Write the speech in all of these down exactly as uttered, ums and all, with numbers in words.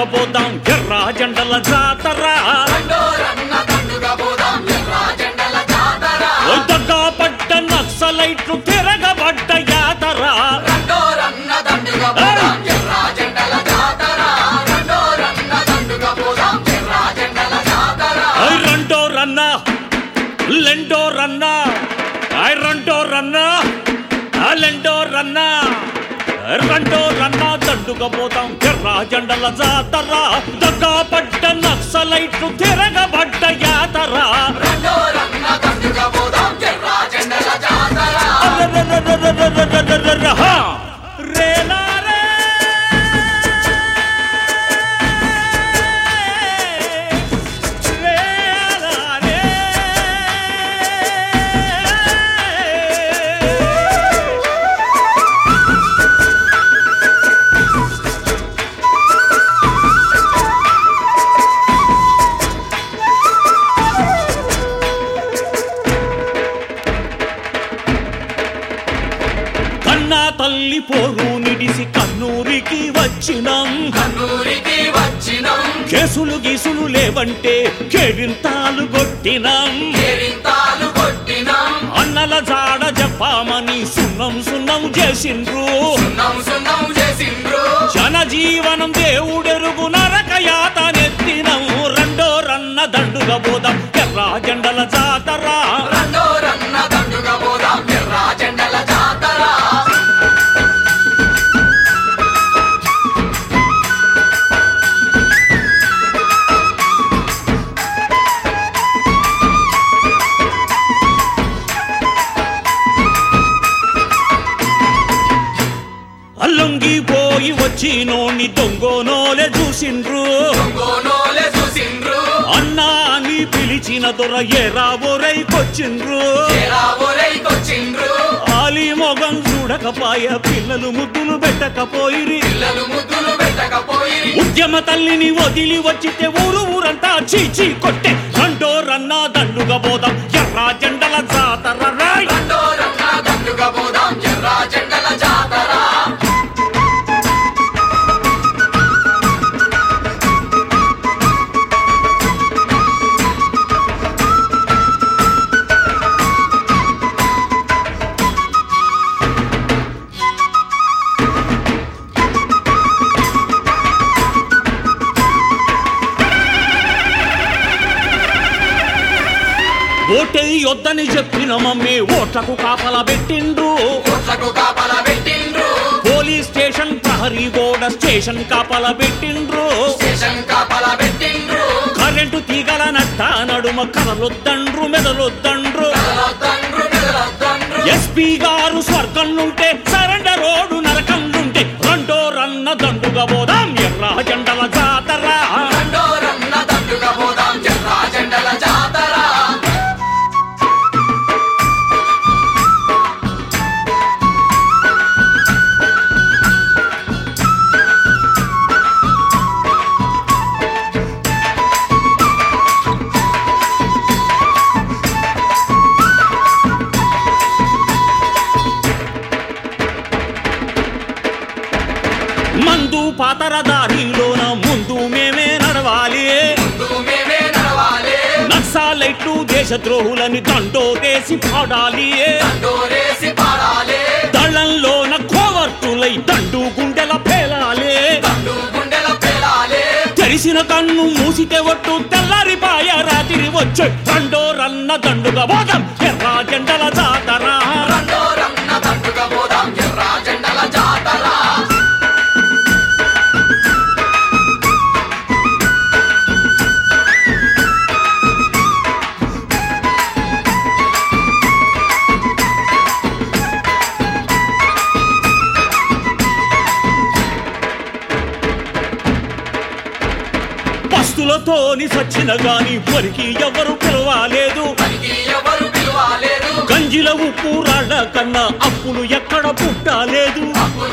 పోదాం ఎర్ర జెండల జాతర దగ్గా పడ్డ నక్సలైట్లు తిరగబడ్డ యాతర రెండో రన్నా లెండో రన్నా రెండో రన్నా లెండో రన్నా రెండో రన్నా దండుగా పోతాం ఎర్ర జెండల జాతర దగ్గా పడ్డ నక్సలైట్లు తిరగబడ్డ యాతర తల్లి పోరు నిడిసి కన్నూరికి వచ్చినం కన్నూరికి వచ్చినం కేసులు గీసులు లేవంటే కేరింతాలు కొట్టినం కేరింతాలు కొట్టినం అన్నల జాడ చెప్పామని సున్నం సున్నం చేసిండ్రు సున్నం సున్నం చేసిండ్రు జనజీవనం దేవుడెరుగు నరక యాతనెత్తినం రెండో రన్న దండుగా పోదాం ఎర్ర జెండల జాతర రెండో రన్న దండుగా పోదాం ఎర్ర జెండల జాతర అల్లుంగిపోయి వచ్చినోని దొంగోనోలే చూసిండ్రు దొంగోనోలే చూసిండ్రు అన్నా అని పిలిచిన దొర ఏరాబోరైకొచ్చిండ్రు ఏరాబోరైకొచ్చిండ్రు ఆలి మొగం చూడకపాయ పిల్లలు ముద్దులు పెట్టకపోయిరి పిల్లలు ముద్దులు పెట్టకపోయిరి ఉద్యమ తల్లిని వదిలి వచ్చితే ఊరు ఊరంతా చీచీ కొట్టే రెండో రన్నా దండుగా పోదాం ఎర్ర జెండల జాతర రెండో రన్నా దండుగా పోదాం ఎర్ర జెండల జాతర ఓటే యొద్దని చెప్పిన మమ్మీ ఓట్లకు కాపలా పెట్టిండ్రు ఓట్లకు కాపలా పెట్టిండ్రు పోలీస్ స్టేషన్ ప్రహరీ గోడ స్టేషన్ కాపలా పెట్టిండ్రు స్టేషన్ కాపలా పెట్టిండ్రు కరెంటు తీగల నట్ట నడుమ కదలొద్దండ్రు మెదలొద్దండ్రు ఎస్పీ గారు స్వర్గం నుంటే సరెండర్ రోడ్డు నరకం నుంటే రెండో రన్న దండుగా పోదాం ఎర్ర జెండల జాతర రెండో రన్న దండుగా పోదాం ఎర్ర జెండల జాతర మందు పాతర దారిలోన ముందు మేమే నడవాలి నక్సలైట్లు దేశద్రోహులని దండోరేసి పాడాలి దళంలోన కోవర్టులై దండు గుండెల పేలాలి తెరిసిన కన్ను మూసితే ఒట్టు తెల్లారిపాయ రాత్రి వచ్చే రెండో రన్న దండుగా పోదాం ఎర్ర జెండల జాతర రెండో రన్న దండుగా పోదాం ఎర్ర జెండల జాతర పస్తులతోని సచ్చిన గాని పరికి ఎవరు పిలవాలేదు గంజిల ఉప్పు రాళ్ళ కన్నా అప్పులు ఎక్కడ పుట్టాలేదు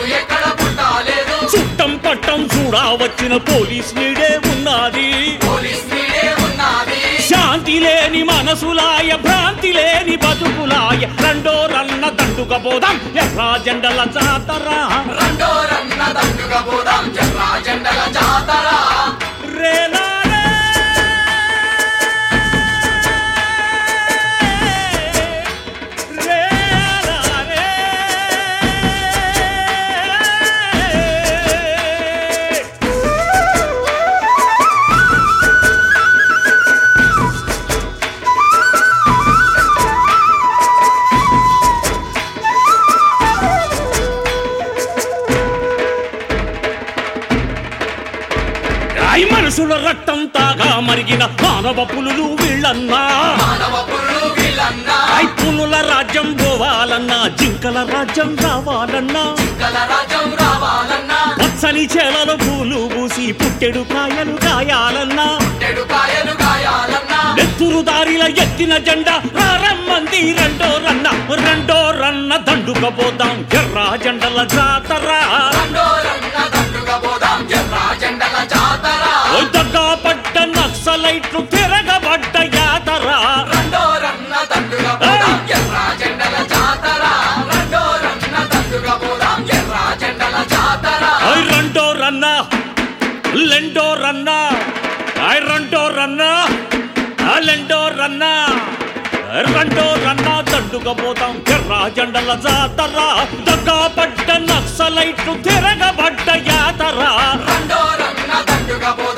చుట్టం పట్టం చూడా వచ్చిన పోలీస్ నీడే ఉన్నది శాంతి లేని మనసులాయ భ్రాంతి లేని బతుకులాయ రెండో రన్న దండుగా పోదాం ఎర్ర జెండల జాతర రెండో రన్న దండుగా పోదాం ఎర్ర జెండల జాతర ఐ మనుషుల రక్తం తాగా మరిగిన మానవ పులులు వీళ్ళన్నా మానవ పురులు వీళ్ళన్నా ఐ పులుల రాజ్యం పోవాలన్నా జింకల రాజ్యం రావాలన్నా గల రాజ్యం రావాలన్నా పచ్చని చేలలో పూలు పూసి పుట్టెడు కాయలు కాయాలన్నా చెడు కాయలు గాయాలన్నా నెత్తురు దారిల ఎత్తిన జెండా రారమ్మంది రెండో రన్న రెండో రన్న దండుకపోతాం ఎర్ర జెండల జాతర దండోరన్న దండుగా పోదాం ఎర్ర జెండల జాతర దగ్గా పడ్డ నక్సలైట్లు తిరగబడ్డ యాతర దండోరన్న దండుగా పోదాం ఎర్ర జెండల జాతర దండోరన్న దండుగా పోదాం ఎర్ర జెండల జాతర ఐ రెండో రన్న లెండో రన్న ఐ రెండో రన్న ఆ లెండో రన్న రెండో రన్న దండుకపోతాం ఎర్ర జెండల జాతర దగ్గా పడ్డ నక్సలైట్లు తిరగబడ్డ యాతర దండోరన్న దండుగా